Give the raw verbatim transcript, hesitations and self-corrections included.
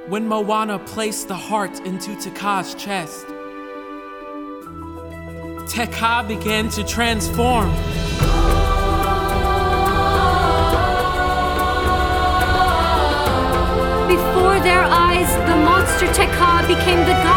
When Moana placed the heart into Te-Kā's chest, Te-Kā began to transform. Before their eyes, the monster Te-Kā became the god.